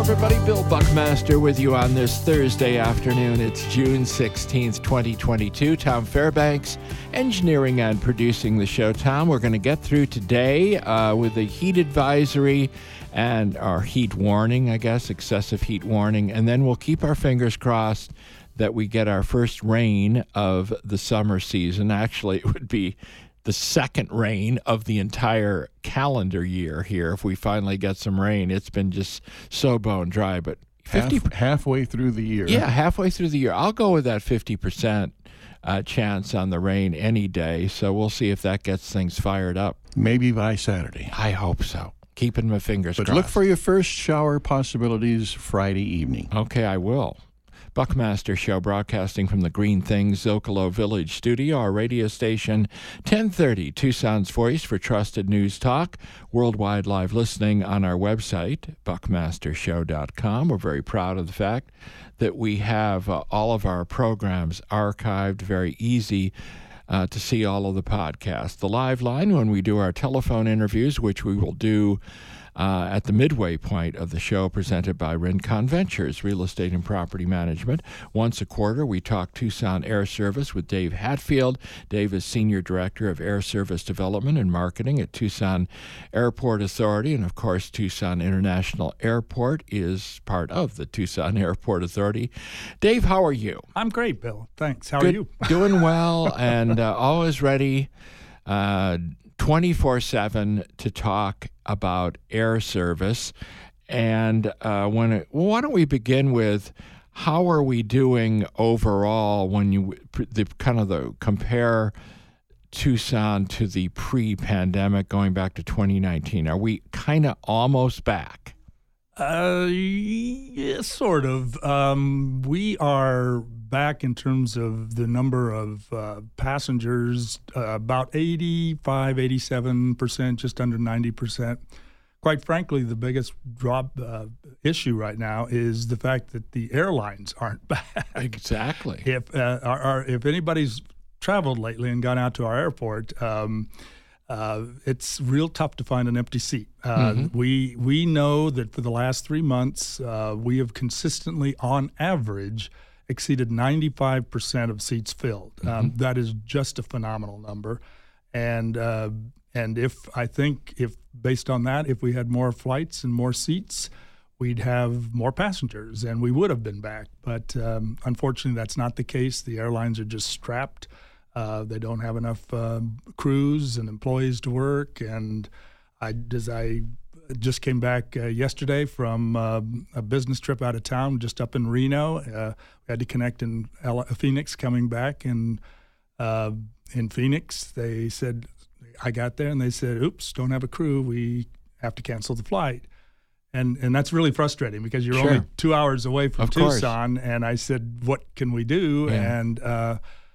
everybody. Bill Buckmaster with you on this Thursday afternoon. It's June 16th, 2022. Tom Fairbanks engineering and producing the show. Tom, we're going to get through today with a heat advisory and our heat warning, I guess, excessive heat warning. And then we'll keep our fingers crossed that we get our first rain of the summer season. Actually, it would be the second rain of the entire calendar year here if we finally get some rain. It's been just so bone dry, but halfway through the year. Yeah, halfway through the year. I'll go with that 50% chance on the rain any day, so we'll see if that gets things fired up. Maybe by Saturday. I hope so. Keeping my fingers crossed. But look for your first shower possibilities Friday evening. Okay, I will. Buckmaster Show, broadcasting from the Green Things Zocalo Village studio, our radio station, 1030 Tucson's Voice for trusted news talk, worldwide live listening on our website, buckmastershow.com. We're very proud of the fact that we have all of our programs archived, very easy to see all of the podcasts. The live line, when we do our telephone interviews, which we will do at the midway point of the show, presented by Rincon Ventures, Real Estate and Property Management. Once a quarter, we talk Tucson Air Service with Dave Hatfield. Dave is Senior Director of Air Service Development and Marketing at Tucson Airport Authority. And, of course, Tucson International Airport is part of the Tucson Airport Authority. Dave, how are you? I'm great, Bill. Thanks. How are you? Doing well and always ready 24/7 to talk about air service. And why don't we begin with how are we doing overall when you compare Tucson to the pre-pandemic going back to 2019? Are we kind of almost back? Yeah, sort of. We are back in terms of the number of passengers, about 85, 87%, just under 90%. Quite frankly, the biggest issue right now is the fact that the airlines aren't back. Exactly. If anybody's traveled lately and gone out to our airport, it's real tough to find an empty seat. We know that for the last 3 months, we have consistently, on average, exceeded 95% of seats filled. That is just a phenomenal number. And if based on that, if we had more flights and more seats, we'd have more passengers and we would have been back. But unfortunately, that's not the case. The airlines are just strapped. They don't have enough crews and employees to work. And I just came back yesterday from a business trip out of town, just up in Reno. We had to connect in Phoenix coming back. And in Phoenix, they said, I got there and they said, oops, don't have a crew. We have to cancel the flight. And that's really frustrating because you're only 2 hours away from Tucson. And I said, what can we do? Yeah. And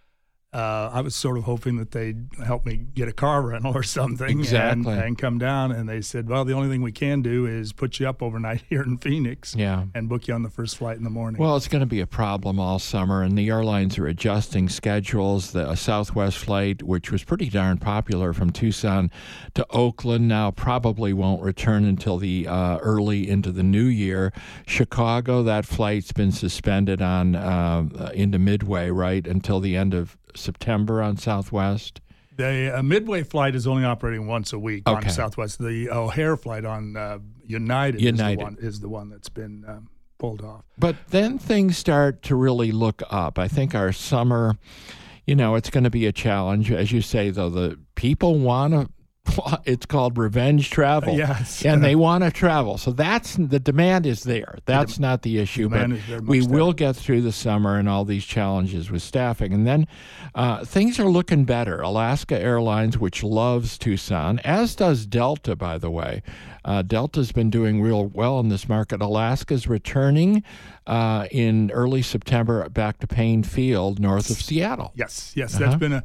I was sort of hoping that they'd help me get a car rental or something and come down. And they said, well, the only thing we can do is put you up overnight here in Phoenix and book you on the first flight in the morning. Well, it's going to be a problem all summer, and the airlines are adjusting schedules. The Southwest flight, which was pretty darn popular from Tucson to Oakland, now probably won't return until the early into the new year. Chicago, that flight's been suspended on into Midway, right, until the end of September on Southwest. The Midway flight is only operating once a week on Southwest. The O'Hare flight on United. Is the one that's been pulled off. But then things start to really look up. I think our summer, it's going to be a challenge. As you say, though, the people want to, it's called revenge travel. Yes. And they want to travel. So the demand is there. That's not the issue. But we will get through the summer and all these challenges with staffing. And then things are looking better. Alaska Airlines, which loves Tucson, as does Delta, by the way. Delta's been doing real well in this market. Alaska's returning in early September back to Payne Field, north of Seattle. Yes. That's been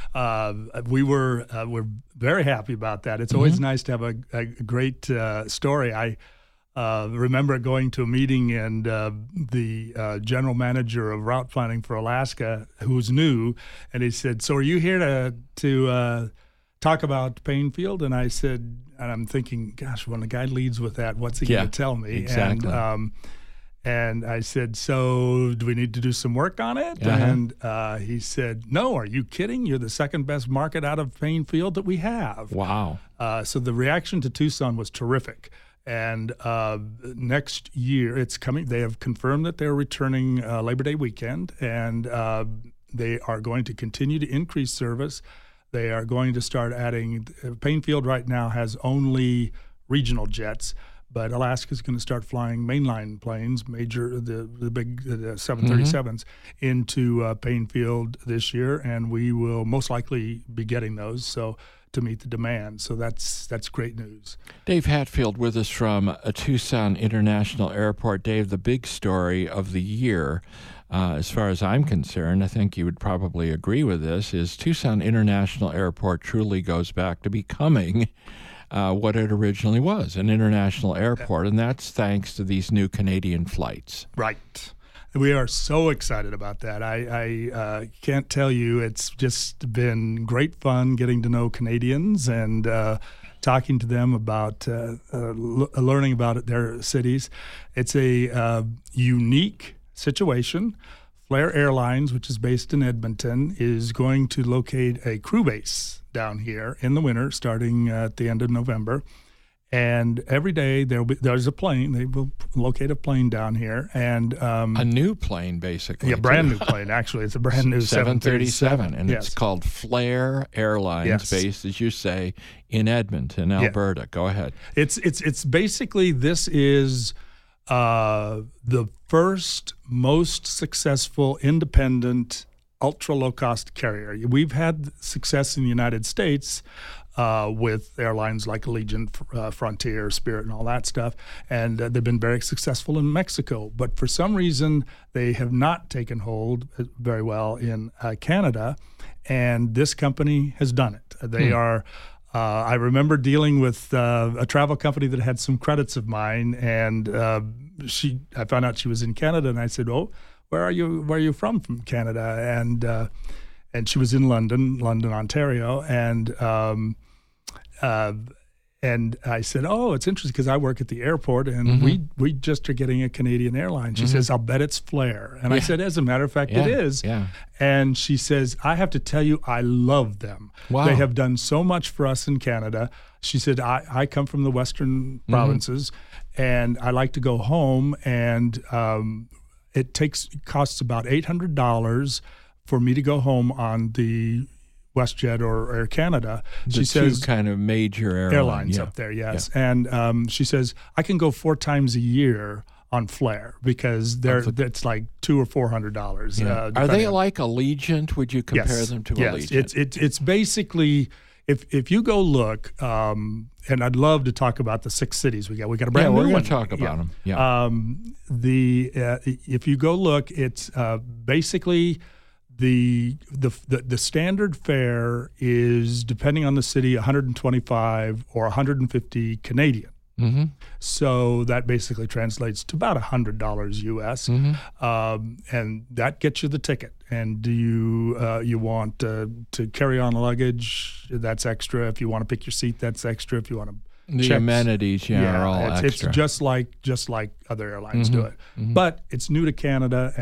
we're very happy about that. It's always nice to have a great story. I remember going to a meeting and the general manager of route planning for Alaska, who was new, and he said, "So are you here to talk about Painfield, and I said, and I'm thinking, gosh, when the guy leads with that, what's he going to tell me? Exactly. And I said, so do we need to do some work on it? And he said, no, are you kidding? You're the second best market out of Painfield that we have. Wow. So the reaction to Tucson was terrific. And next year, it's coming. They have confirmed that they're returning Labor Day weekend, and they are going to continue to increase service. They are going to start adding. Painfield right now has only regional jets, but Alaska is going to start flying mainline planes, the big 737s, into Painfield this year, and we will most likely be getting those to meet the demand. So that's great news. Dave Hatfield with us from Tucson International Airport. Dave, the big story of the year, as far as I'm concerned, I think you would probably agree with this, is Tucson International Airport truly goes back to becoming what it originally was, an international airport, and that's thanks to these new Canadian flights. Right. We are so excited about that. I can't tell you. It's just been great fun getting to know Canadians and talking to them about learning about their cities. It's a unique situation. Flair Airlines, which is based in Edmonton, is going to locate a crew base down here in the winter, starting at the end of November. And every day there's a plane. They will locate a plane down here, and a new plane, basically. Yeah, brand new plane. Actually, it's a brand new 737, and it's called Flair Airlines, based, as you say, in Edmonton, Alberta. Go ahead. It's basically, this is the first most successful independent ultra low cost carrier. We've had success in the United States with airlines like Allegiant, Frontier, Spirit, and all that stuff. And they've been very successful in Mexico. But for some reason, they have not taken hold very well in Canada. And this company has done it. They are, I remember dealing with a travel company that had some credits of mine. And I found out she was in Canada. And I said, oh, where are you from Canada? And she was in London, Ontario, and I said, oh, it's interesting because I work at the airport, and we just are getting a Canadian airline. She says, I'll bet it's Flair. And I said, as a matter of fact, it is. Yeah. And she says, I have to tell you, I love them. Wow. They have done so much for us in Canada. She said, I come from the western provinces, and I like to go home, and it costs about $800 for me to go home on the WestJet or Air Canada. She says two kind of major airlines up there, yes. Yeah. And she says I can go 4 times a year on Flair because it's like $200 or $400. Yeah. Are they like Allegiant? Would you compare them to Allegiant? It's basically, if you go look, and I'd love to talk about the 6 cities we got. We got a brand new one. We're going to talk about them. Yeah. If you go look, it's basically the standard fare is, depending on the city, 125 or 150 Canadian. Mm-hmm. So that basically translates to about $100 US, and that gets you the ticket. And do you want to carry on luggage? That's extra. If you want to pick your seat, that's extra. If you want to the amenities, are all extra. It's just like other airlines do it, but it's new to Canada,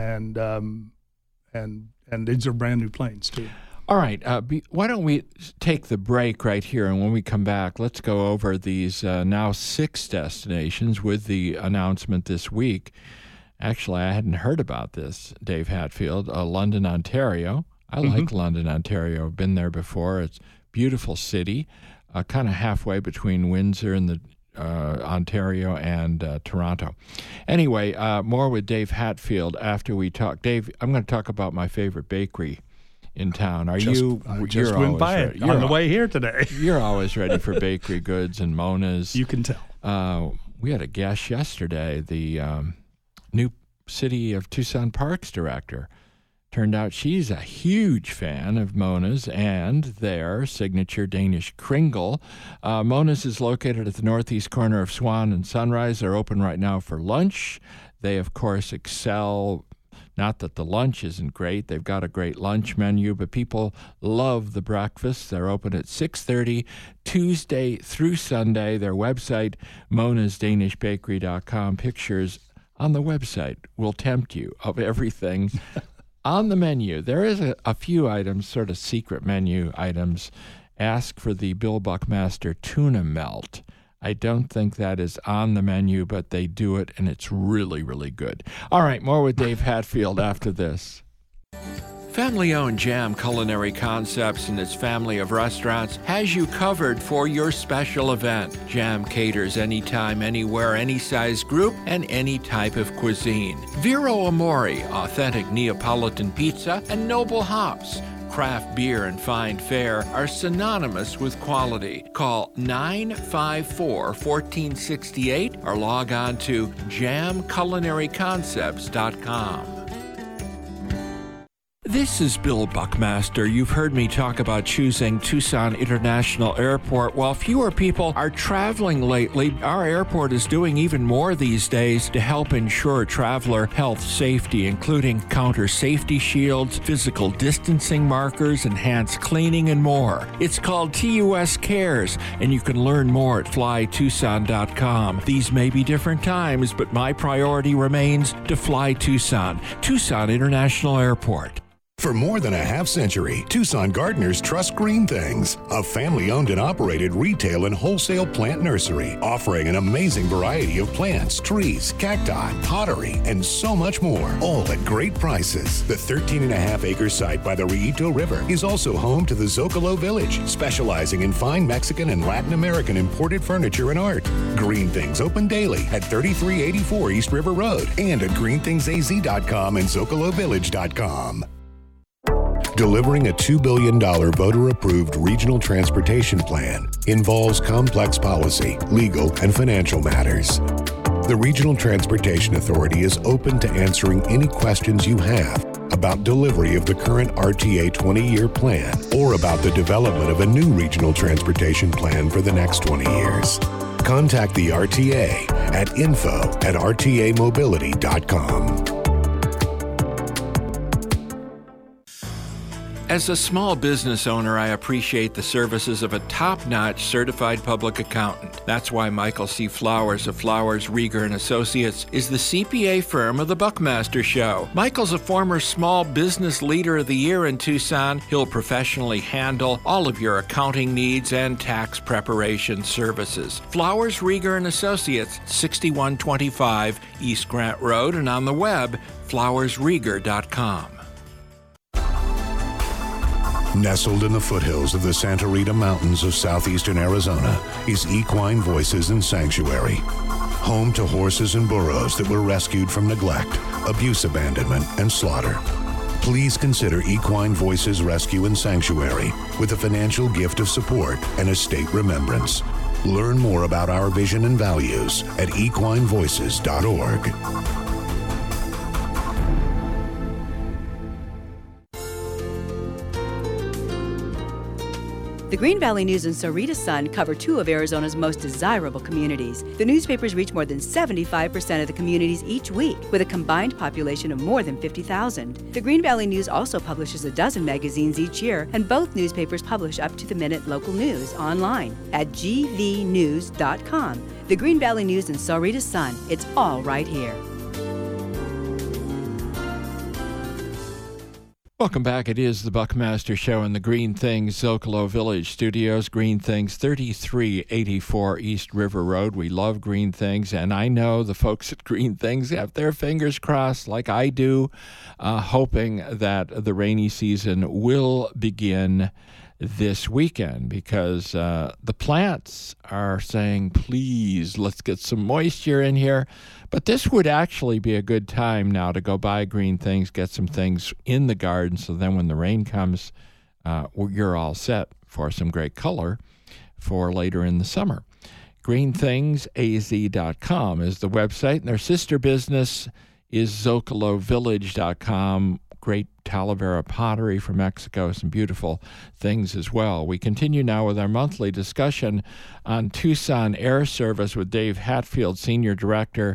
and these are brand new planes too. All right. Why don't we take the break right here, and when we come back, let's go over these now 6 destinations with the announcement this week. Actually, I hadn't heard about this, Dave Hatfield. London, Ontario. I like London, Ontario. I've been there before. It's a beautiful city, kind of halfway between Windsor and the Ontario and Toronto. Anyway, more with Dave Hatfield after we talk. Dave, I'm going to talk about my favorite bakery in town. Just went by it on the way here today. You're always ready for bakery goods and Mona's. You can tell. We had a guest yesterday, the new City of Tucson Parks director. Turned out she's a huge fan of Mona's and their signature Danish Kringle. Mona's is located at the northeast corner of Swan and Sunrise. They're open right now for lunch. They, of course, excel Not that the lunch isn't great. They've got a great lunch menu, but people love the breakfast. They're open at 6:30 Tuesday through Sunday. Their website, monasdanishbakery.com. Pictures on the website will tempt you of everything on the menu. There is a few items, sort of secret menu items. Ask for the Bill Buckmaster tuna melt. I don't think that is on the menu, but they do it, and it's really, really good. All right, more with Dave Hatfield after this. Family-owned Jam Culinary Concepts and its family of restaurants has you covered for your special event. Jam caters anytime, anywhere, any size group, and any type of cuisine. Vero Amore, authentic Neapolitan pizza, and Noble Hops. Craft beer and fine fare are synonymous with quality. Call 954-1468 or log on to jamculinaryconcepts.com. This is Bill Buckmaster. You've heard me talk about choosing Tucson International Airport. While fewer people are traveling lately, our airport is doing even more these days to help ensure traveler health safety, including counter safety shields, physical distancing markers, enhanced cleaning, and more. It's called TUS Cares, and you can learn more at flytucson.com. These may be different times, but my priority remains to fly Tucson. Tucson International Airport. For more than a half century, Tucson gardeners trust Green Things, a family-owned and operated retail and wholesale plant nursery, offering an amazing variety of plants, trees, cacti, pottery, and so much more, all at great prices. The 13.5-acre site by the Rillito River is also home to the Zocalo Village, specializing in fine Mexican and Latin American imported furniture and art. Green Things open daily at 3384 East River Road and at greenthingsaz.com and zocalovillage.com. Delivering a $2 billion voter-approved regional transportation plan involves complex policy, legal, and financial matters. The Regional Transportation Authority is open to answering any questions you have about delivery of the current RTA 20-year plan or about the development of a new regional transportation plan for the next 20 years. Contact the RTA at info@rtamobility.com. As a small business owner, I appreciate the services of a top-notch certified public accountant. That's why Michael C. Flowers of Flowers, Rieger & Associates is the CPA firm of the Buckmaster Show. Michael's a former Small Business Leader of the Year in Tucson. He'll professionally handle all of your accounting needs and tax preparation services. Flowers, Rieger & Associates, 6125 East Grant Road, and on the web, flowersrieger.com. Nestled in the foothills of the Santa Rita Mountains of southeastern Arizona is Equine Voices and Sanctuary, home to horses and burros that were rescued from neglect, abuse, abandonment, and slaughter. Please consider Equine Voices Rescue and Sanctuary with a financial gift of support and estate remembrance. Learn more about our vision and values at equinevoices.org. The Green Valley News and Sahuarita Sun cover two of Arizona's most desirable communities. The newspapers reach more than 75% of the communities each week, with a combined population of more than 50,000. The Green Valley News also publishes a dozen magazines each year, and both newspapers publish up-to-the-minute local news online at gvnews.com. The Green Valley News and Sahuarita Sun, it's all right here. Welcome back. It is the Buckmaster Show in the Green Things Zocalo Village Studios. Green Things, 3384 East River Road. We love Green Things, and I know the folks at Green Things have their fingers crossed like I do, hoping that the rainy season will begin this weekend, because the plants are saying, please, let's get some moisture in here. But this would actually be a good time now to go buy Green Things, get some things in the garden, so then when the rain comes, you're all set for some great color for later in the summer. GreenThingsAZ.com is the website, and their sister business is ZocaloVillage.com. Great Talavera pottery from Mexico, some beautiful things as well. We continue now with our monthly discussion on Tucson Air Service with Dave Hatfield, Senior Director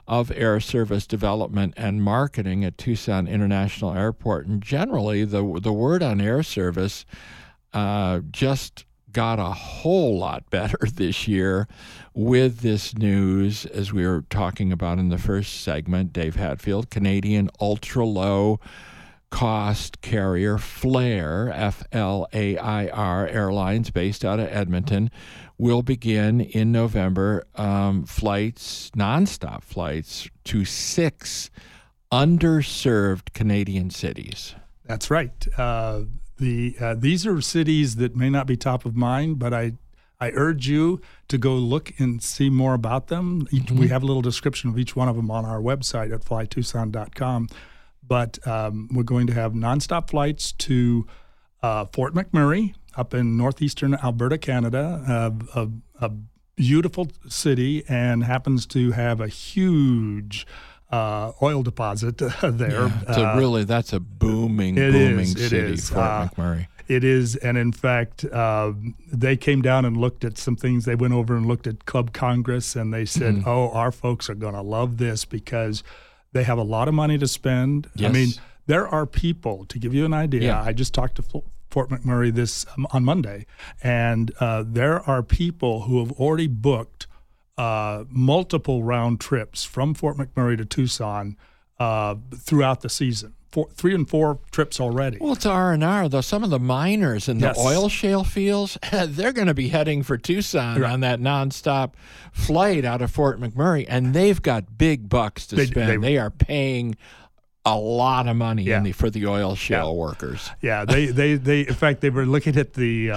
of Air Service Development and Marketing at Tucson International Airport. And generally, the word on air service just got a whole lot better this year with this news, as we were talking about in the first segment. Dave Hatfield, Canadian ultra-low cost carrier Flair, F-L-A-I-R Airlines, based out of Edmonton, will begin in November nonstop flights to 6 underserved Canadian cities. That's right. These are cities that may not be top of mind, but I urge you to go look and see more about them. We have a little description of each one of them on our website at flytucson.com. But we're going to have nonstop flights to Fort McMurray up in northeastern Alberta, Canada, a beautiful city, and happens to have a huge oil deposit there. Yeah, that's a booming city, Fort McMurray. It is, and in fact, they came down and looked at some things. They went over and looked at Club Congress, and they said, oh, our folks are going to love this because they have a lot of money to spend. Yes. I mean, there are people, to give you an idea, Yeah. I just talked to Fort McMurray on Monday, and there are people who have already booked multiple round trips from Fort McMurray to Tucson throughout the season. 3 and 4 trips already. Well, it's R&R, though. Some of the miners in the Yes. oil shale fields, they're going to be heading for Tucson on that nonstop flight out of Fort McMurray, and they've got big bucks to spend. They are paying a lot of money for the oil shale workers. Yeah, they in fact, they were looking at the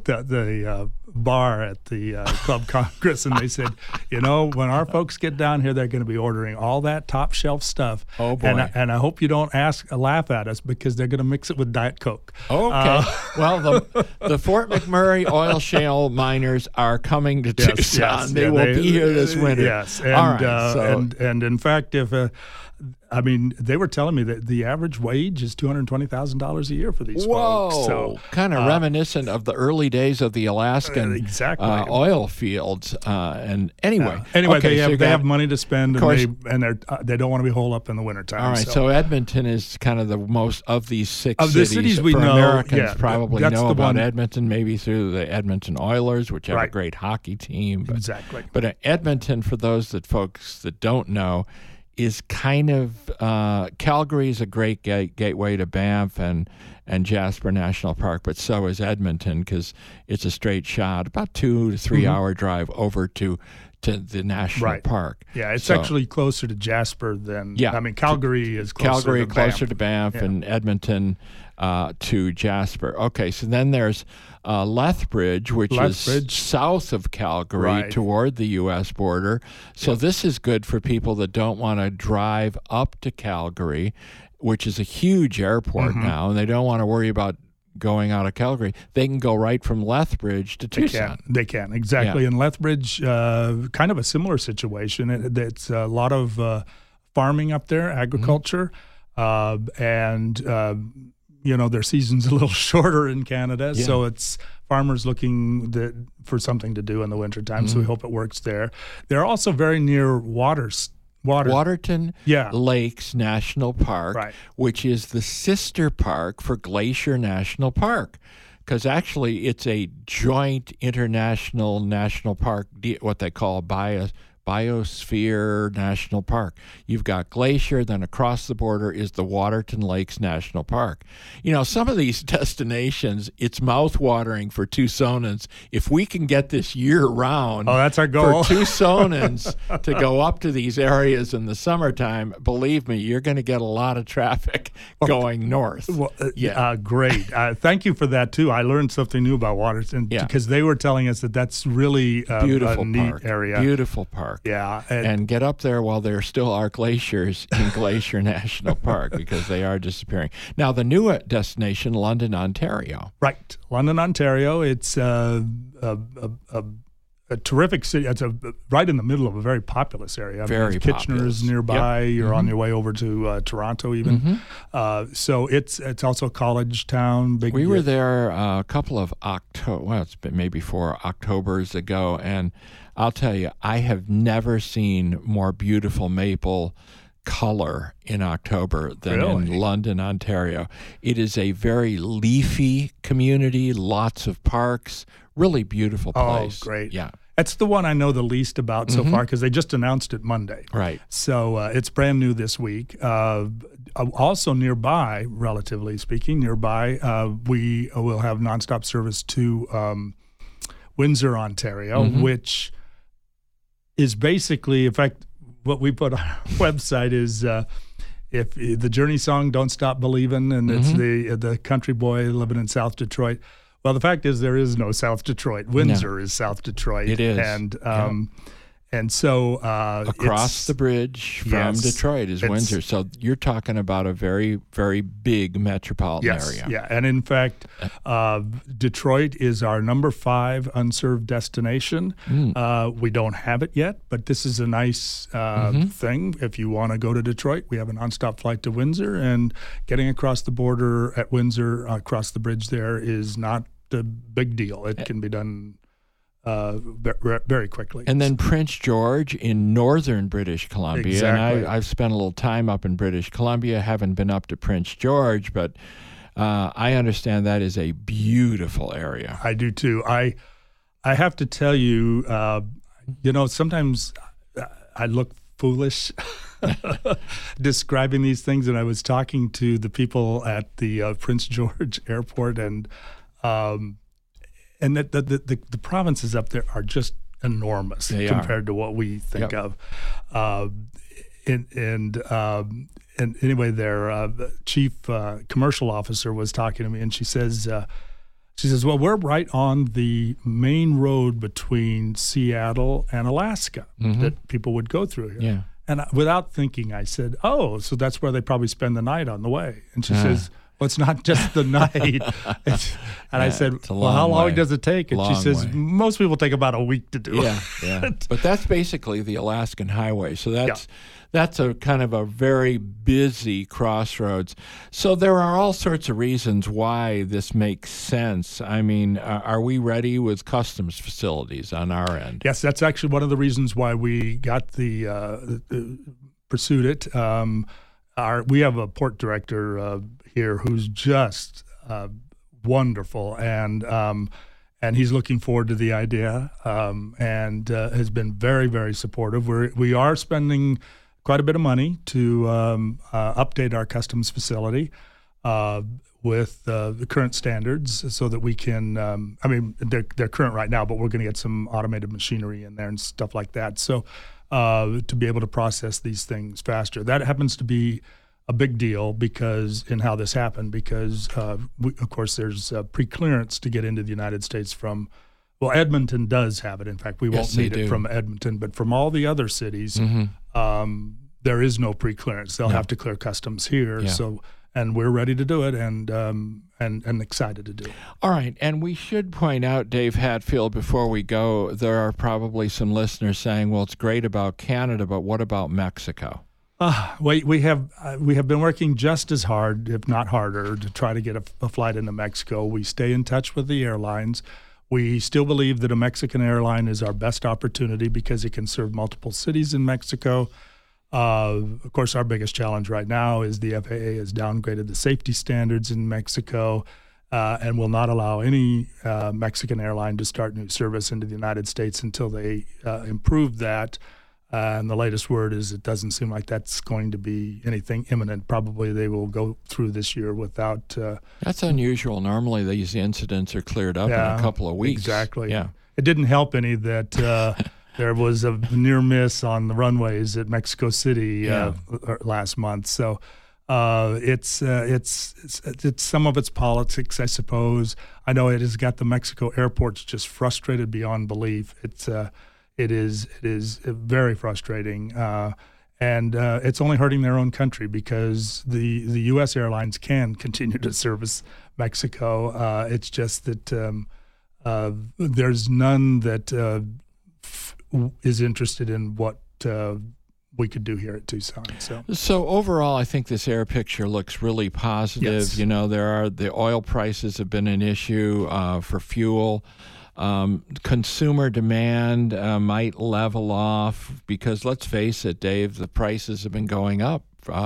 bar at the Club Congress, and they said, when our folks get down here, they're going to be ordering all that top shelf stuff. Oh boy! And I hope you don't laugh at us, because they're going to mix it with Diet Coke. Okay. Well, the Fort McMurray oil shale miners are coming to Tucson. Yes, they will be here this winter. Yes, and all right, and in fact, if they were telling me that the average wage is $220,000 a year for these folks. So kind of reminiscent of the early days of the Alaskan oil fields. And anyway, they have money to spend, and they don't want to be holed up in the wintertime. All right, so Edmonton is kind of the most of these 6 of cities. The cities we for know, Americans probably know about one. Edmonton, maybe through the Edmonton Oilers, which have a great hockey team. Exactly. But Edmonton, for those folks that don't know, is kind of Calgary is a great gateway to Banff and Jasper National Park, but so is Edmonton, because it's a straight shot, about 2 to 3 hour drive over to the national park. Yeah, it's actually closer to Jasper than Calgary is closer to Banff and Edmonton to Jasper. Okay, so then there's Lethbridge, which is south of Calgary toward the U.S. border. So this is good for people that don't want to drive up to Calgary, which is a huge airport now, and they don't want to worry about going out of Calgary. They can go right from Lethbridge to Tucson. They can, exactly. And Lethbridge, kind of a similar situation. It's a lot of farming up there, agriculture, and their season's a little shorter in Canada, so it's farmers looking for something to do in the wintertime, so we hope it works there. They're also very near Waterton Lakes National Park, which is the sister park for Glacier National Park, because actually it's a joint international national park, what they call Biosphere National Park. You've got Glacier, then across the border is the Waterton Lakes National Park. Some of these destinations, it's mouth-watering for Tucsonans. If we can get this year-round, that's our goal. For Tucsonans to go up to these areas in the summertime, believe me, you're going to get a lot of traffic going north. Great. Thank you for that, too. I learned something new about Waterton, because they were telling us that's really beautiful a neat area. Beautiful park. Yeah. And get up there while there still are glaciers in Glacier National Park, because they are disappearing. Now, the new destination, London, Ontario. Right. London, Ontario. It's a a terrific city. It's right in the middle of a very populous area. Very Kitchener's populous. nearby. Yep. You're on your way over to Toronto even. So it's also a college town. Big. We were there a couple of it's been maybe 4 Octobers ago, and I'll tell you, I have never seen more beautiful maple color in October than in London, Ontario. It is a very leafy community, lots of parks, really beautiful place. Oh, great. Yeah. That's the one I know the least about so far because they just announced it Monday. Right. So it's brand new this week. Also nearby, relatively speaking, we will have nonstop service to Windsor, Ontario, which is basically, in fact, what we put on our website is if the Journey song "Don't Stop Believin'," and it's the country boy living in South Detroit. Well, the fact is there is no South Detroit. Windsor is South Detroit. It is. And so across the bridge from Detroit is Windsor. So you're talking about a very, very big metropolitan area. Yeah, and in fact, Detroit is our number 5 unserved destination. We don't have it yet, but this is a nice thing. If you want to go to Detroit, we have a nonstop flight to Windsor, and getting across the border at Windsor, across the bridge there, is not a big deal. It can be done very quickly. And then Prince George in northern British Columbia. Exactly. And I've spent a little time up in British Columbia, haven't been up to Prince George, but I understand that is a beautiful area. I do too. I have to tell you, sometimes I look foolish describing these things, and I was talking to the people at the Prince George Airport, and that the provinces up there are just enormous compared to what we think of. And anyway, their chief commercial officer was talking to me, and she says, well, we're right on the main road between Seattle and Alaska that people would go through here. Yeah. And without thinking, I said, oh, so that's where they probably spend the night on the way. And she says, well, it's not just the night. And I said, well, how long does it take? And she says, most people take about a week to do it. Yeah. But that's basically the Alaskan Highway. So that's a kind of a very busy crossroads. So there are all sorts of reasons why this makes sense. I mean, are we ready with customs facilities on our end? Yes, that's actually one of the reasons why we got pursued it. We have a port director here who's just wonderful, and he's looking forward to the idea, and has been very, very supportive. We are spending quite a bit of money to update our customs facility with the current standards, so that we can. They're current right now, but we're going to get some automated machinery in there and stuff like that. So to be able to process these things faster, that happens to be a big deal because of course there's pre-clearance to get into the United States from. Well, Edmonton does have it. In fact, we won't need it from Edmonton, but from all the other cities, there is no pre-clearance. They'll have to clear customs here. Yeah. So, and we're ready to do it, and excited to do it. All right, and we should point out, Dave Hatfield, before we go, there are probably some listeners saying, "Well, it's great about Canada, but what about Mexico?" We have been working just as hard, if not harder, to try to get a flight into Mexico. We stay in touch with the airlines. We still believe that a Mexican airline is our best opportunity because it can serve multiple cities in Mexico. Of course, our biggest challenge right now is the FAA has downgraded the safety standards in Mexico and will not allow any Mexican airline to start new service into the United States until they improve that. And the latest word is it doesn't seem like that's going to be anything imminent. Probably they will go through this year without. That's unusual. Normally these incidents are cleared up in a couple of weeks. Exactly. Yeah. It didn't help any that there was a near miss on the runways at Mexico City last month. So it's some of its politics, I suppose. I know it has got the Mexico airports just frustrated beyond belief. It is very frustrating, and it's only hurting their own country because the U.S. airlines can continue to service Mexico. It's just that there's none that is interested in what we could do here at Tucson. So overall, I think this air picture looks really positive. Yes. You know, the oil prices have been an issue for fuel. Consumer demand might level off because, let's face it, Dave, the prices have been going up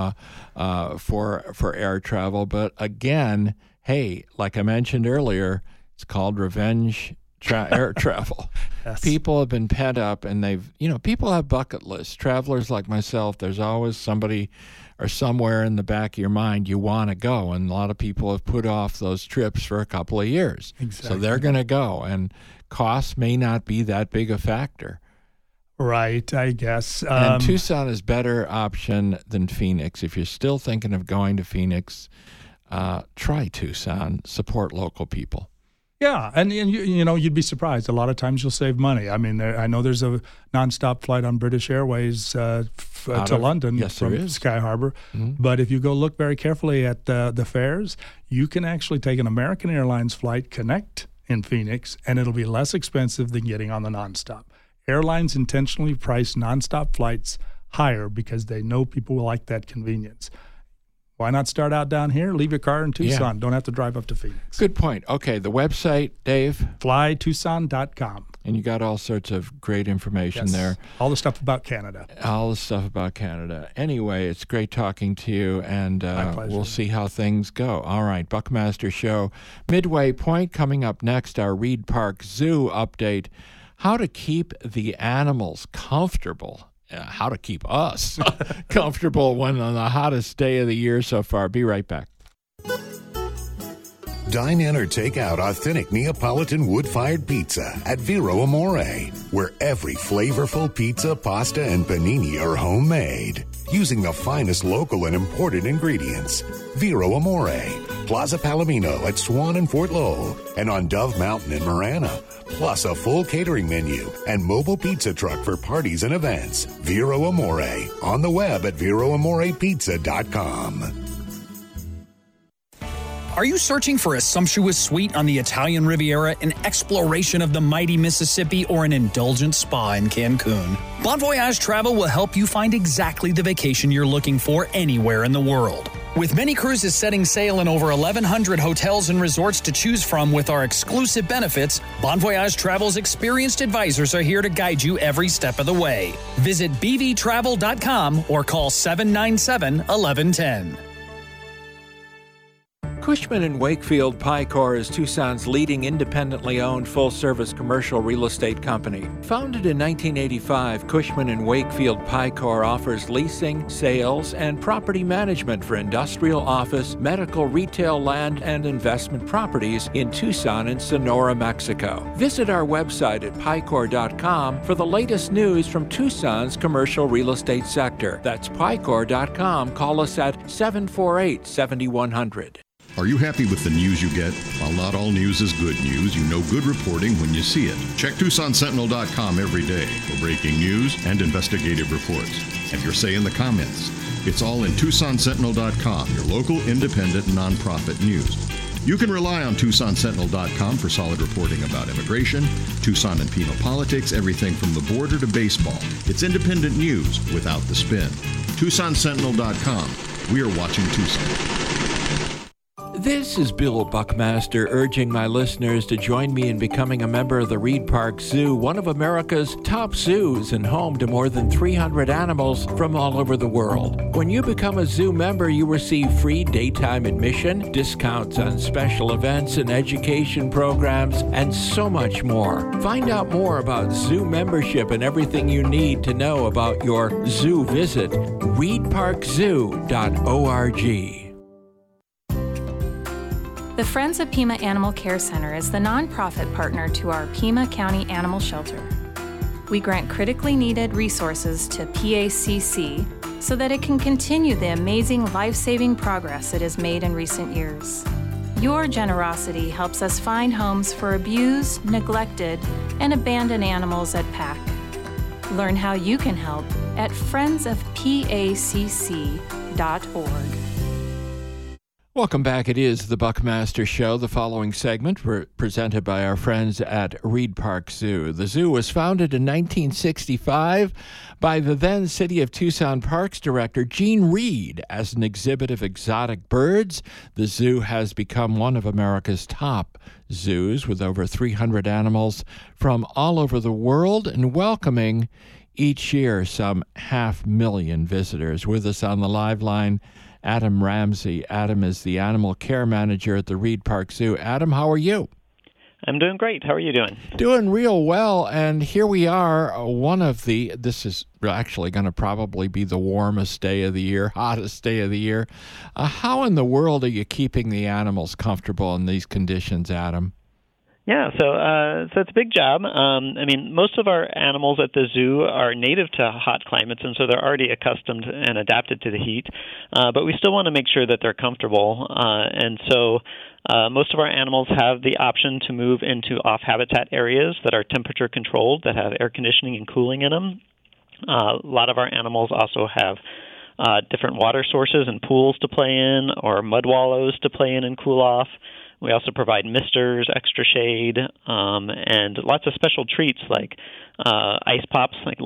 for air travel. But again, hey, like I mentioned earlier, it's called revenge air travel. Yes. People have been pent up, and people have bucket lists. Travelers like myself, there's always somebody or somewhere in the back of your mind you want to go, and a lot of people have put off those trips for a couple of years. Exactly. So they're going to go, and cost may not be that big a factor. Right, I guess. And Tucson is better option than Phoenix. If you're still thinking of going to Phoenix, try Tucson. Support local people. Yeah, and you'd be surprised. A lot of times you'll save money. I mean, I know there's a nonstop flight on British Airways to London from Sky Harbor. Mm-hmm. But if you go look very carefully at the fares, you can actually take an American Airlines flight, connect in Phoenix, and it'll be less expensive than getting on the nonstop. Airlines intentionally price nonstop flights higher because they know people will like that convenience. Why not start out down here? Leave your car in Tucson. Yeah. Don't have to drive up to Phoenix. Good point. Okay, the website, Dave? Flytucson.com. And you got all sorts of great information there. All the stuff about Canada. Anyway, it's great talking to you, and we'll see how things go. All right, Buckmaster Show. Midway Point coming up next, our Reed Park Zoo update. How to keep the animals comfortable. How to keep us comfortable when on the hottest day of the year so far. Be right back. Dine in or take out authentic Neapolitan wood-fired pizza at Vero Amore, where every flavorful pizza, pasta, and panini are homemade, using the finest local and imported ingredients. Vero Amore, Plaza Palomino at Swan and Fort Lowell, and on Dove Mountain in Marana, plus a full catering menu and mobile pizza truck for parties and events. Vero Amore, on the web at VeroAmorePizza.com. Are you searching for a sumptuous suite on the Italian Riviera, an exploration of the mighty Mississippi, or an indulgent spa in Cancun? Bon Voyage Travel will help you find exactly the vacation you're looking for anywhere in the world. With many cruises setting sail in over 1,100 hotels and resorts to choose from with our exclusive benefits, Bon Voyage Travel's experienced advisors are here to guide you every step of the way. Visit bvtravel.com or call 797-1110. Cushman & Wakefield Picor is Tucson's leading independently owned full-service commercial real estate company. Founded in 1985, Cushman & Wakefield Picor offers leasing, sales, and property management for industrial, office, medical, retail, land, and investment properties in Tucson and Sonora, Mexico. Visit our website at picor.com for the latest news from Tucson's commercial real estate sector. That's picor.com. Call us at 748-7100. Are you happy with the news you get? While not all news is good news, you know good reporting when you see it. Check TucsonSentinel.com every day for breaking news and investigative reports. Have your say in the comments. It's all in TucsonSentinel.com, your local independent nonprofit news. You can rely on TucsonSentinel.com for solid reporting about immigration, Tucson and penal politics, everything from the border to baseball. It's independent news without the spin. TucsonSentinel.com. We are watching Tucson. This is Bill Buckmaster urging my listeners to join me in becoming a member of the Reed Park Zoo, one of America's top zoos and home to more than 300 animals from all over the world. When you become a zoo member, you receive free daytime admission, discounts on special events and education programs, and so much more. Find out more about zoo membership and everything you need to know about your zoo visit. reedparkzoo.org. The Friends of Pima Animal Care Center is the nonprofit partner to our Pima County Animal Shelter. We grant critically needed resources to PACC so that it can continue the amazing life-saving progress it has made in recent years. Your generosity helps us find homes for abused, neglected, and abandoned animals at PAC. Learn how you can help at friendsofpacc.org. Welcome back. It is the Buckmaster Show. The following segment presented by our friends at Reed Park Zoo. The zoo was founded in 1965 by the then City of Tucson Parks Director Gene Reed as an exhibit of exotic birds. The zoo has become one of America's top zoos with over 300 animals from all over the world and welcoming each year some 500,000 visitors. With us on the live line, Adam Ramsey. Adam is the animal care manager at the Reed Park Zoo. Adam, how are you? I'm doing great. How are you doing? Doing real well. And here we are, this is actually going to probably be the warmest day of the year, hottest day of the year. How in the world are you keeping the animals comfortable in these conditions, Adam? Yeah, so it's a big job. Most of our animals at the zoo are native to hot climates, and so they're already accustomed and adapted to the heat. But we still want to make sure that they're comfortable. And so most of our animals have the option to move into off-habitat areas that are temperature controlled, that have air conditioning and cooling in them. A lot of our animals also have different water sources and pools to play in, or mud wallows to play in and cool off. We also provide misters, extra shade, and lots of special treats like ice pops, like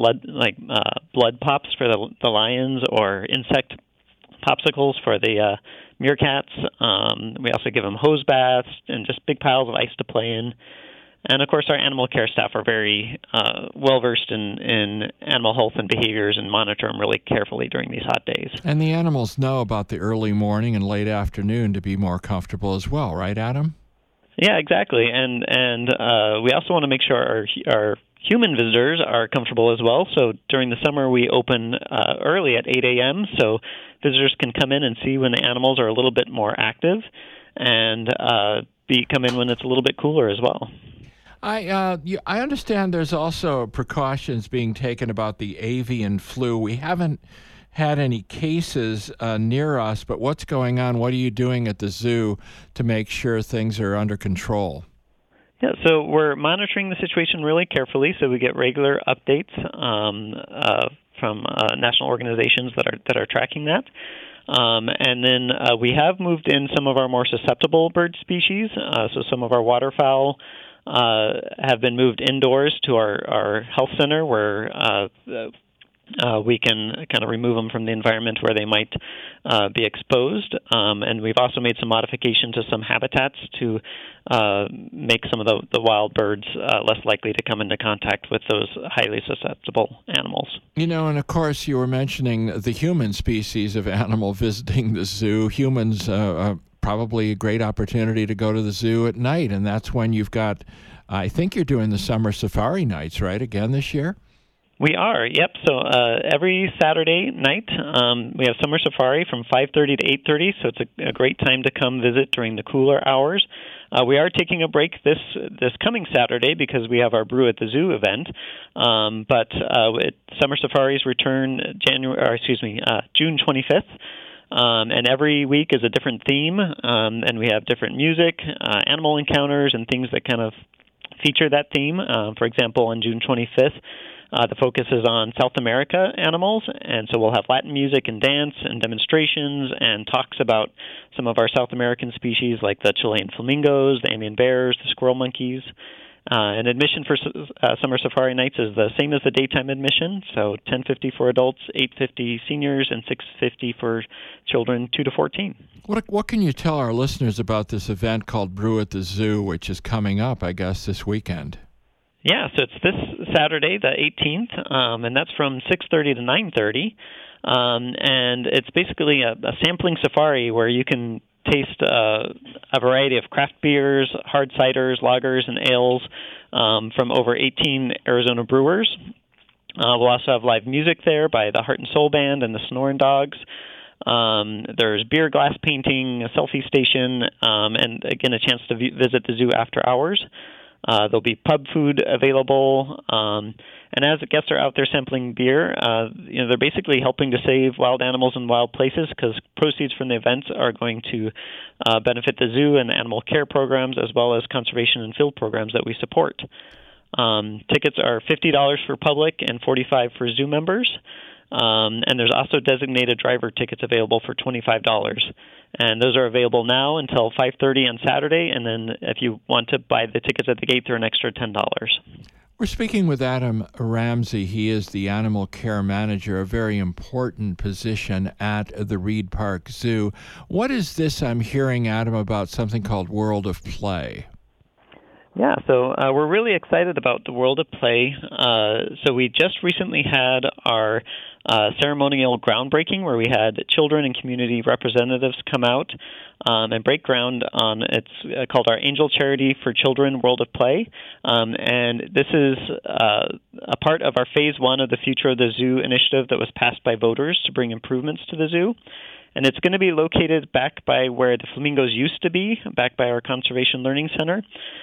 blood pops for the lions, or insect popsicles for the meerkats. We also give them hose baths and just big piles of ice to play in. And, of course, our animal care staff are very well-versed in animal health and behaviors and monitor them really carefully during these hot days. And the animals know about the early morning and late afternoon to be more comfortable as well, right, Adam? Yeah, exactly. And we also want to make sure our human visitors are comfortable as well. So during the summer, we open early at 8 a.m., so visitors can come in and see when the animals are a little bit more active, and come in when it's a little bit cooler as well. I understand there's also precautions being taken about the avian flu. We haven't had any cases near us, but what's going on? What are you doing at the zoo to make sure things are under control? Yeah, so we're monitoring the situation really carefully, so we get regular updates from national organizations that are tracking that. And then we have moved in some of our more susceptible bird species, so some of our waterfowl have been moved indoors to our health center where we can kind of remove them from the environment where they might be exposed. And we've also made some modification to some habitats to make some of the wild birds less likely to come into contact with those highly susceptible animals. You know, and of course you were mentioning the human species of animal visiting the zoo. Humans probably a great opportunity to go to the zoo at night, and that's when you've got, I think you're doing the summer safari nights, right, again this year? We are, yep. So every Saturday night we have summer safari from 5:30 to 8:30, so it's a great time to come visit during the cooler hours. We are taking a break this coming Saturday because we have our Brew at the Zoo event, but summer safaris return June 25th. And every week is a different theme, and we have different music, animal encounters, and things that kind of feature that theme. For example, on June 25th, the focus is on South America animals, and so we'll have Latin music and dance and demonstrations and talks about some of our South American species like the Chilean flamingos, the Andean bears, the squirrel monkeys. And admission for summer safari nights is the same as the daytime admission, so $10.50 for adults, $8.50 seniors, and $6.50 for children 2 to 14. What can you tell our listeners about this event called Brew at the Zoo, which is coming up, I guess, this weekend? Yeah, so it's this Saturday, the 18th, and that's from 6:30 to 9:30. And it's basically a sampling safari where you can taste a variety of craft beers, hard ciders, lagers, and ales from over 18 Arizona brewers. We'll also have live music there by the Heart and Soul Band and the Snoring Dogs. There's beer glass painting, a selfie station, and again, a chance to visit the zoo after hours. There'll be pub food available, and as the guests are out there sampling beer, they're basically helping to save wild animals in wild places because proceeds from the events are going to benefit the zoo and the animal care programs as well as conservation and field programs that we support. Tickets are $50 for public and $45 for zoo members. And there's also designated driver tickets available for $25. And those are available now until 5:30 on Saturday. And then if you want to buy the tickets at the gate, they're an extra $10. We're speaking with Adam Ramsey. He is the animal care manager, a very important position at the Reed Park Zoo. What is this I'm hearing, Adam, about something called World of Play? Yeah, so we're really excited about the World of Play. So we just recently had our ceremonial groundbreaking where we had children and community representatives come out and break ground on, it's called our Angel Charity for Children World of Play. And this is a part of our Phase 1 of the Future of the Zoo initiative that was passed by voters to bring improvements to the zoo. And it's going to be located back by where the flamingos used to be, back by our Conservation Learning Center.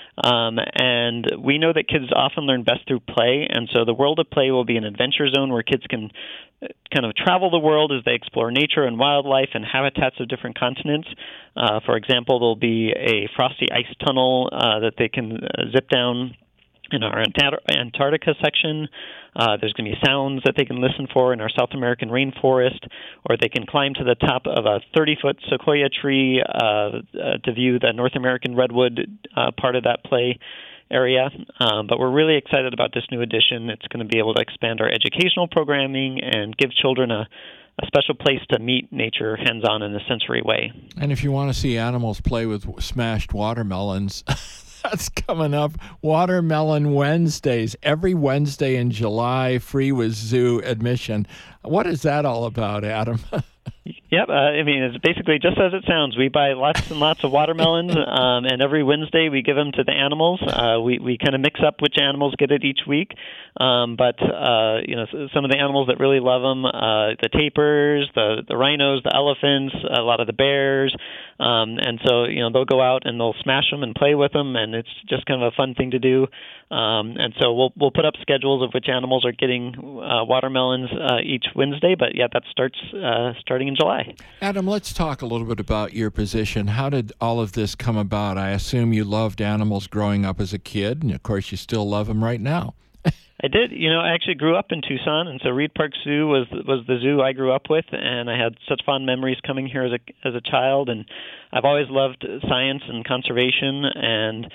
And we know that kids often learn best through play, and so the World of Play will be an adventure zone where kids can kind of travel the world as they explore nature and wildlife and habitats of different continents. For example, there'll be a frosty ice tunnel that they can zip down in our Antarctica section. There's going to be sounds that they can listen for in our South American rainforest, or they can climb to the top of a 30-foot sequoia tree to view the North American redwood part of that play area. But we're really excited about this new addition. It's going to be able to expand our educational programming and give children a special place to meet nature hands-on in a sensory way. And if you want to see animals play with smashed watermelons, that's coming up. Watermelon Wednesdays, every Wednesday in July, free with zoo admission. What is that all about, Adam? Yep, I mean, it's basically just as it sounds. We buy lots and lots of watermelons, and every Wednesday we give them to the animals. We kind of mix up which animals get it each week. But some of the animals that really love them, the tapirs, the rhinos, the elephants, a lot of the bears. And so, they'll go out and they'll smash them and play with them, and it's just kind of a fun thing to do. And so we'll put up schedules of which animals are getting watermelons each Wednesday. But yeah, that starts starting in July. Adam, let's talk a little bit about your position. How did all of this come about? I assume you loved animals growing up as a kid, and of course you still love them right now. I did. I actually grew up in Tucson, and so Reed Park Zoo was the zoo I grew up with, and I had such fond memories coming here as a child. And I've always loved science and conservation. And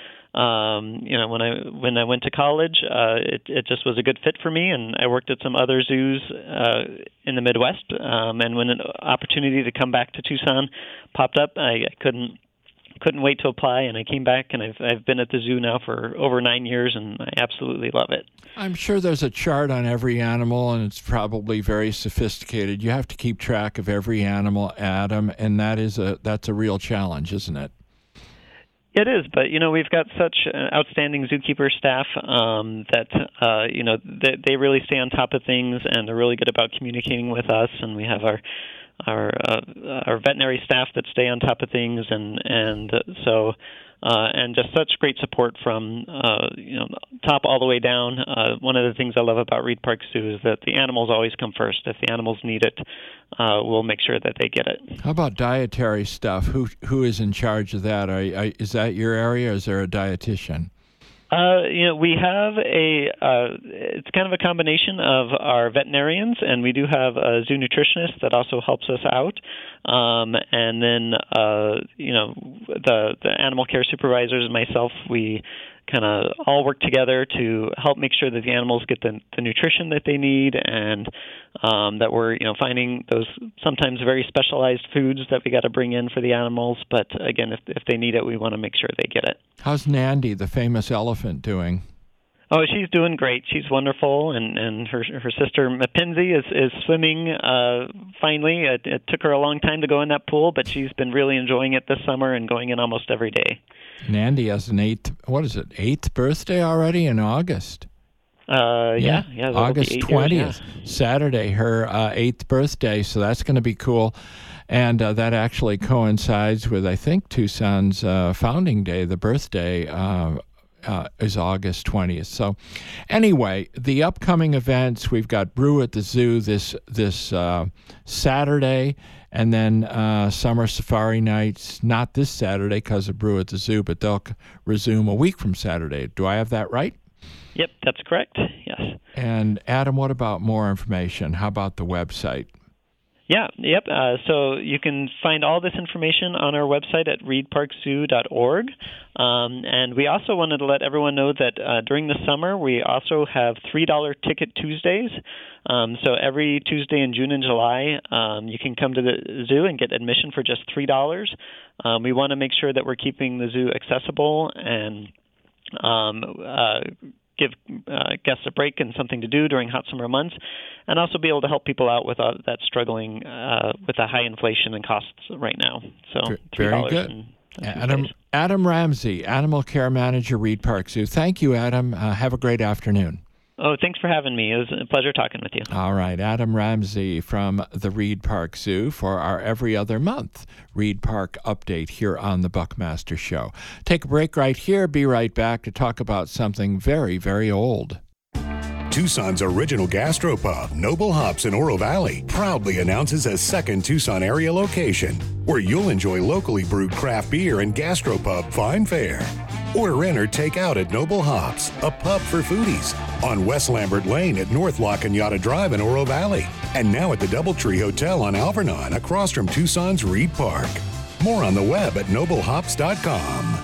when I went to college, it just was a good fit for me. And I worked at some other zoos in the Midwest. And when an opportunity to come back to Tucson popped up, I couldn't wait to apply, and I came back, and I've been at the zoo now for over 9 years, and I absolutely love it. I'm sure there's a chart on every animal, and it's probably very sophisticated. You have to keep track of every animal, Adam, and that's a real challenge, isn't it? It is, but we've got such outstanding zookeeper staff that they really stay on top of things, and they're really good about communicating with us, and we have our veterinary staff that stay on top of things, and just such great support from top all the way down. One of the things I love about Reed Park Zoo is that the animals always come first. If the animals need it, we'll make sure that they get it. How about dietary stuff? Who is in charge of that? Is that your area, or is there a dietitian? We have it's kind of a combination of our veterinarians, and we do have a zoo nutritionist that also helps us out. And then, the animal care supervisors and myself, we kind of all work together to help make sure that the animals get the nutrition that they need, and that we're finding those sometimes very specialized foods that we got to bring in for the animals. But again, if they need it, we want to make sure they get it. How's Nandi, the famous elephant, doing? Oh, she's doing great. She's wonderful, and her sister Mackenzie is swimming finally. It took her a long time to go in that pool, but she's been really enjoying it this summer and going in almost every day. Nandi has an eighth birthday already in August. Yeah, August 20th, Saturday, her 8th birthday, so that's going to be cool. And that actually coincides with, I think, Tucson's founding day, the birthday is August 20th. So anyway, the upcoming events, we've got Brew at the Zoo this Saturday, and then Summer Safari Nights, not this Saturday because of Brew at the Zoo, but they'll resume a week from Saturday. Do I have that right? Yep, that's correct. Yes. And Adam, what about more information? How about the website? Yeah, yep. So you can find all this information on our website at reedparkzoo.org. And we also wanted to let everyone know that during the summer, we also have $3 Ticket Tuesdays. So every Tuesday in June and July, you can come to the zoo and get admission for just $3. We want to make sure that we're keeping the zoo accessible and give guests a break and something to do during hot summer months, and also be able to help people out with that struggling with the high inflation and costs right now. So very good. Adam Ramsey, Animal Care Manager, Reed Park Zoo. Thank you, Adam. Have a great afternoon. Oh, thanks for having me. It was a pleasure talking with you. All right. Adam Ramsey from the Reed Park Zoo for our every other month Reed Park update here on the Buckmaster Show. Take a break right here. Be right back to talk about something very, very old. Tucson's original gastropub, Noble Hops in Oro Valley, proudly announces a second Tucson area location where you'll enjoy locally brewed craft beer and gastropub fine fare. Order in or take out at Noble Hops, a pub for foodies, on West Lambert Lane at North La Cañada Drive in Oro Valley, and now at the Doubletree Hotel on Alvernon across from Tucson's Reed Park. More on the web at noblehops.com.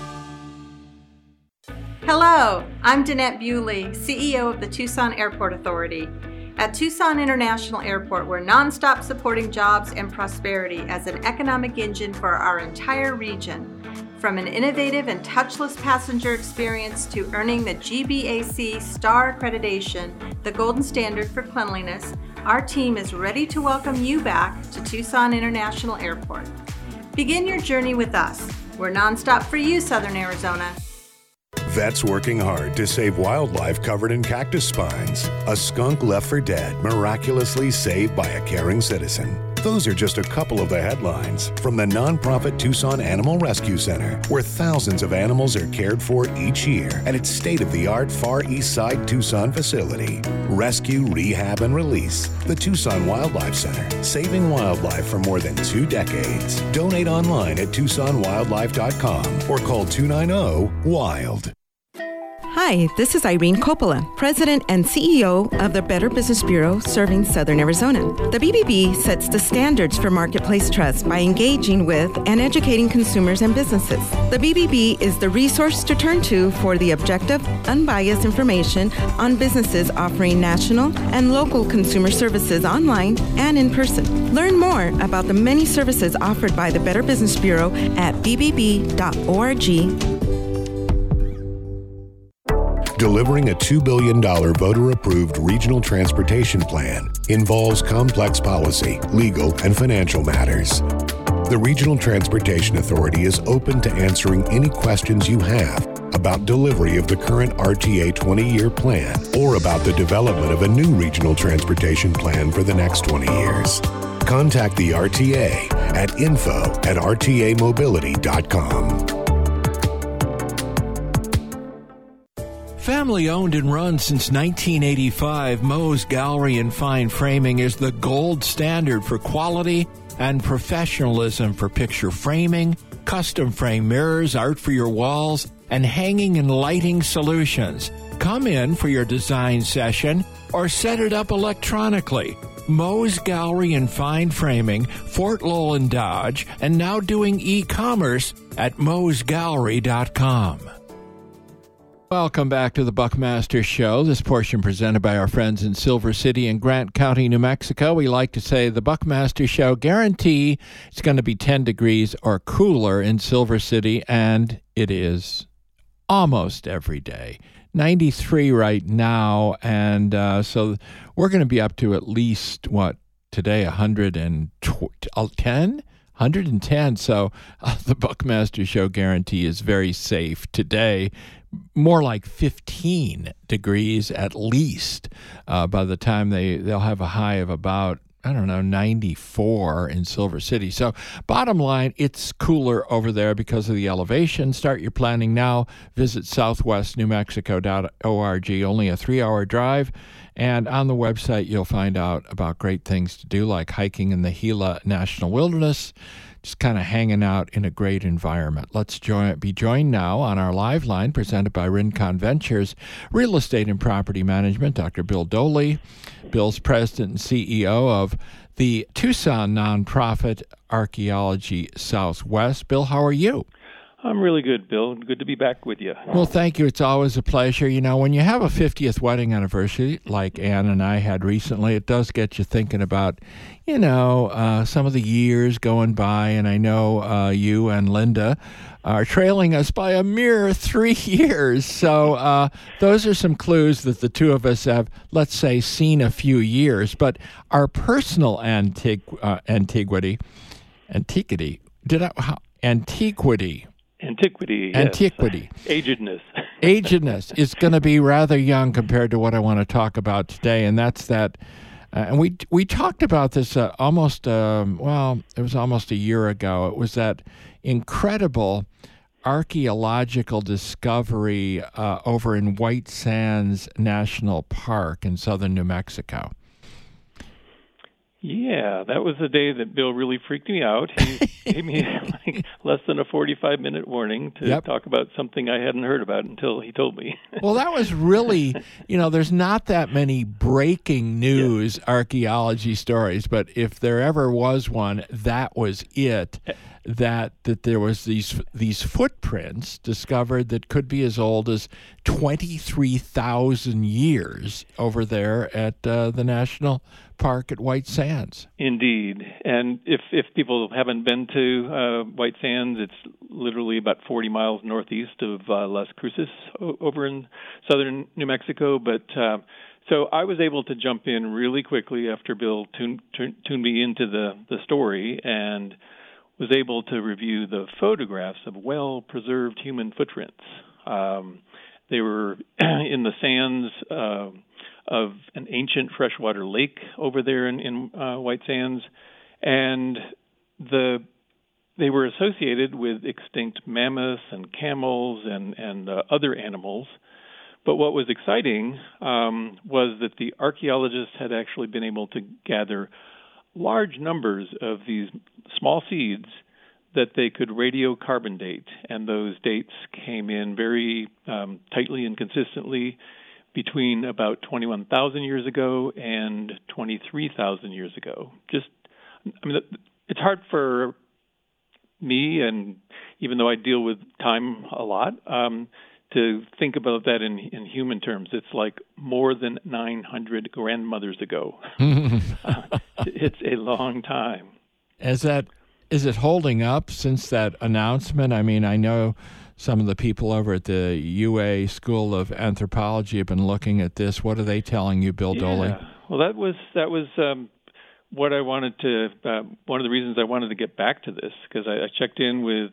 Hello, I'm Danette Bewley, CEO of the Tucson Airport Authority. At Tucson International Airport, we're nonstop supporting jobs and prosperity as an economic engine for our entire region. From an innovative and touchless passenger experience to earning the GBAC Star Accreditation, the golden standard for cleanliness, our team is ready to welcome you back to Tucson International Airport. Begin your journey with us. We're nonstop for you, Southern Arizona. Vets working hard to save wildlife covered in cactus spines. A skunk left for dead, miraculously saved by a caring citizen. Those are just a couple of the headlines from the nonprofit Tucson Animal Rescue Center, where thousands of animals are cared for each year at its state-of-the-art Far East Side Tucson facility. Rescue, rehab, and release. The Tucson Wildlife Center, saving wildlife for more than 2 decades. Donate online at TucsonWildlife.com or call 290-WILD. Hi, this is Irene Coppola, President and CEO of the Better Business Bureau serving Southern Arizona. The BBB sets the standards for marketplace trust by engaging with and educating consumers and businesses. The BBB is the resource to turn to for the objective, unbiased information on businesses offering national and local consumer services online and in person. Learn more about the many services offered by the Better Business Bureau at bbb.org. Delivering a $2 billion voter-approved regional transportation plan involves complex policy, legal, and financial matters. The Regional Transportation Authority is open to answering any questions you have about delivery of the current RTA 20-year plan or about the development of a new regional transportation plan for the next 20 years. Contact the RTA at info@rtamobility.com. Family owned and run since 1985, Moe's Gallery and Fine Framing is the gold standard for quality and professionalism for picture framing, custom frame mirrors, art for your walls, and hanging and lighting solutions. Come in for your design session or set it up electronically. Moe's Gallery and Fine Framing, Fort Lowell and Dodge, and now doing e-commerce at moesgallery.com. Welcome back to the Buckmaster Show. This portion presented by our friends in Silver City and Grant County, New Mexico. We like to say the Buckmaster Show guarantee it's going to be 10 degrees or cooler in Silver City, and it is almost every day. 93 right now, and so we're going to be up to at least, today, 110? 110. So the Buckmaster Show guarantee is very safe today. More like 15 degrees at least by the time they'll have a high of about, 94 in Silver City. So bottom line, it's cooler over there because of the elevation. Start your planning now. Visit southwestnewmexico.org. Only a 3-hour drive. And on the website, you'll find out about great things to do, like hiking in the Gila National Wilderness, just kind of hanging out in a great environment. Let's be joined now on our live line, presented by Rincon Ventures Real Estate and Property Management, Dr. Bill Doley. Bill's president and CEO of the Tucson nonprofit Archaeology Southwest. Bill, how are you? I'm really good, Bill. Good to be back with you. Well, thank you. It's always a pleasure. You know, when you have a 50th wedding anniversary, like Ann and I had recently, it does get you thinking about, some of the years going by. And I know you and Linda are trailing us by a mere 3 years. So those are some clues that the two of us have, let's say, seen a few years. But our personal antiquity, yes. Agedness is going to be rather young compared to what I want to talk about today, and that's that. And we talked about this it was almost a year ago. It was that incredible archaeological discovery over in White Sands National Park in southern New Mexico. Yeah, that was the day that Bill really freaked me out. He gave me less than a 45-minute warning to talk about something I hadn't heard about until he told me. Well, that was really, there's not that many breaking news archaeology stories, but if there ever was one, that was it. That there was these footprints discovered that could be as old as 23,000 years over there at the National Park at White Sands. Indeed. And if people haven't been to White Sands, it's literally about 40 miles northeast of Las Cruces over in southern New Mexico. But so I was able to jump in really quickly after Bill tuned me into the story, and was able to review the photographs of well-preserved human footprints. They were in the sands of an ancient freshwater lake over there in White Sands, and they were associated with extinct mammoths and camels and other animals. But what was exciting was that the archaeologists had actually been able to gather large numbers of these small seeds that they could radiocarbon date, and those dates came in very tightly and consistently between about 21,000 years ago and 23,000 years ago. It's hard for me, and even though I deal with time a lot, to think about that in human terms. It's like more than 900 grandmothers ago. It's a long time. Is it holding up since that announcement? I mean, I know some of the people over at the UA School of Anthropology have been looking at this. What are they telling you, Bill Doley? Well, that was what I wanted to. One of the reasons I wanted to get back to this, because I checked in with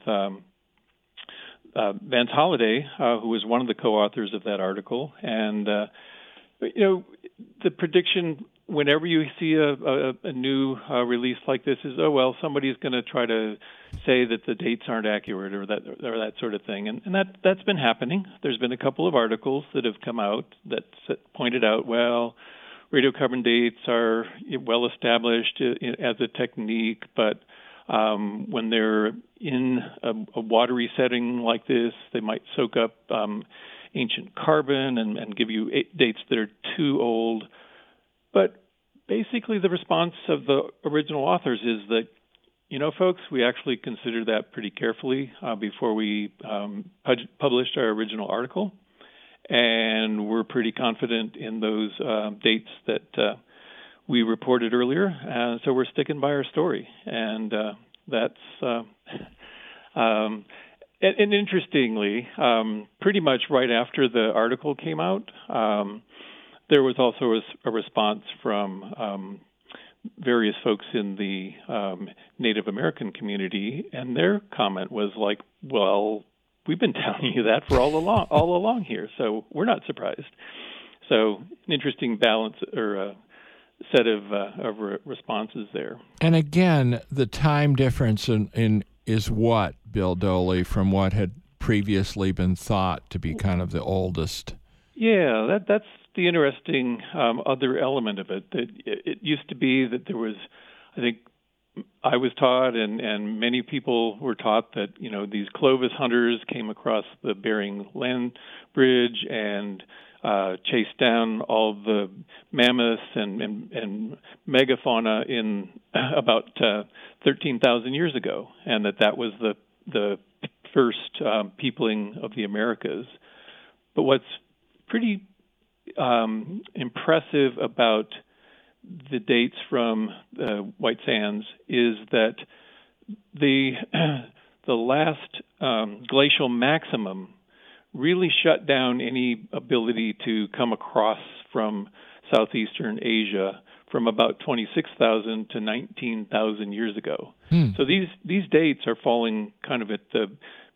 Vance Holliday, who was one of the co-authors of that article, and the prediction whenever you see a new release like this is, somebody's going to try to say that the dates aren't accurate or that sort of thing, and that's been happening. There's been a couple of articles that have come out that pointed out, radiocarbon dates are well established as a technique, but when they're in a watery setting like this, they might soak up ancient carbon and give you dates that are too old. But basically the response of the original authors is that, folks, we actually considered that pretty carefully before we published our original article, and we're pretty confident in those dates that we reported earlier, so we're sticking by our story, and that's and interestingly, pretty much right after the article came out, there was also a response from various folks in the Native American community, and their comment was like, "Well, we've been telling you that for all along here, so we're not surprised." So, an interesting balance or set of responses there. And again, the time difference in is what, Bill Doley, from what had previously been thought to be kind of the oldest? Yeah, that's the interesting other element of it. That it used to be that there was, I think, I was taught, and many people were taught that these Clovis hunters came across the Bering Land Bridge and chased down all the mammoths and megafauna in about 13,000 years ago, and that was the first peopling of the Americas. But what's pretty impressive about the dates from White Sands is that the last glacial maximum really shut down any ability to come across from southeastern Asia from about 26,000 to 19,000 years ago. So these dates are falling kind of at the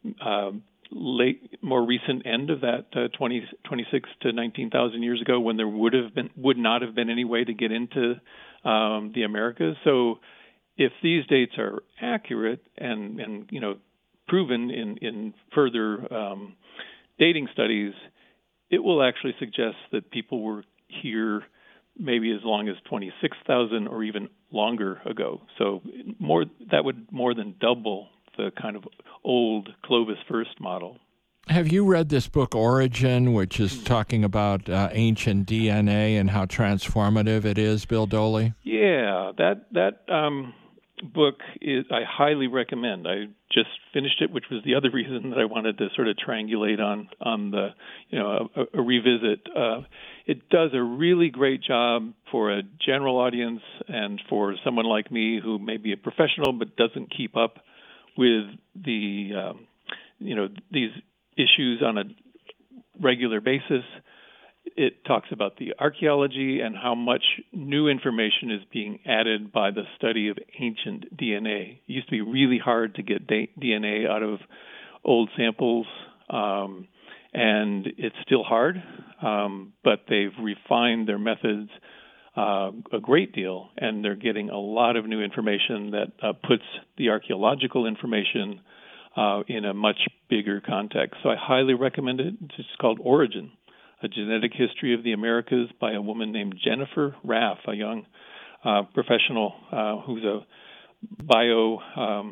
more recent end of that 26 to 19,000 years ago, when there would not have been any way to get into the Americas. So if these dates are accurate and proven in further dating studies, it will actually suggest that people were here maybe as long as 26,000 or even longer ago. So that would more than double the kind of old Clovis first model. Have you read this book, Origin, which is talking about ancient DNA and how transformative it is, Bill Doley? Yeah, that book I highly recommend. I just finished it, which was the other reason that I wanted to sort of triangulate on the a revisit. It does a really great job for a general audience and for someone like me who may be a professional but doesn't keep up with the these issues on a regular basis. It talks about the archaeology and how much new information is being added by the study of ancient DNA. It used to be really hard to get DNA out of old samples, and it's still hard, but they've refined their methods a great deal, and they're getting a lot of new information that puts the archaeological information in a much bigger context. So I highly recommend it. It's called Origin, A Genetic History of the Americas by a woman named Jennifer Raff, a young professional who's a bio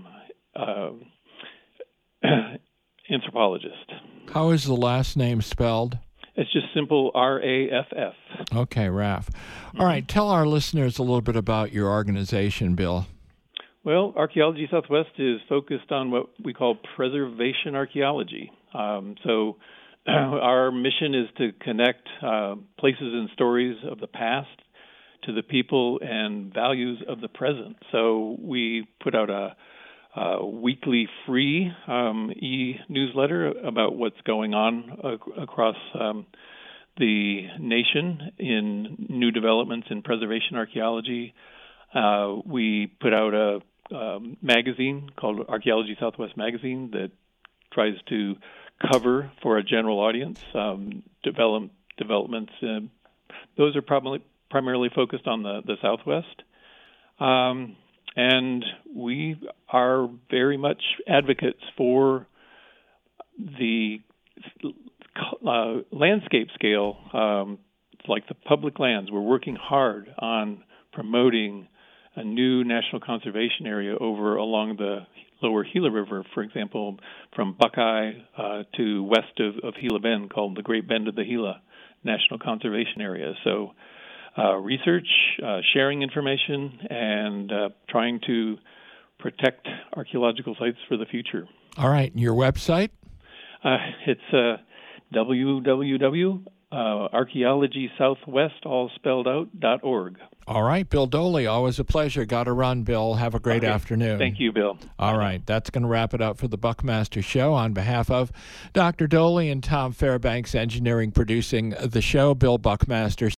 anthropologist. How is the last name spelled? It's just simple R-A-F-F. Okay, Raff. All right, tell our listeners a little bit about your organization, Bill. Well, Archaeology Southwest is focused on what we call preservation archaeology. So our mission is to connect places and stories of the past to the people and values of the present. So we put out a weekly free e-newsletter about what's going on across the nation in new developments in preservation archaeology. We put out a magazine called Archaeology Southwest Magazine that tries to cover for a general audience developments. Those are primarily focused on the Southwest. And we are very much advocates for the landscape scale, like the public lands. We're working hard on promoting a new national conservation area along the lower Gila River, for example, from Buckeye to west of Gila Bend, called the Great Bend of the Gila National Conservation Area. So research, sharing information, and trying to protect archaeological sites for the future. All right, your website? It's www.archaeologysouthwest.org. All right, Bill Doley, always a pleasure. Got to run, Bill. Have a great afternoon. Thank you, Bill. All right, that's going to wrap it up for the Buckmaster Show. On behalf of Dr. Doley and Tom Fairbanks, engineering, producing the show, Bill Buckmaster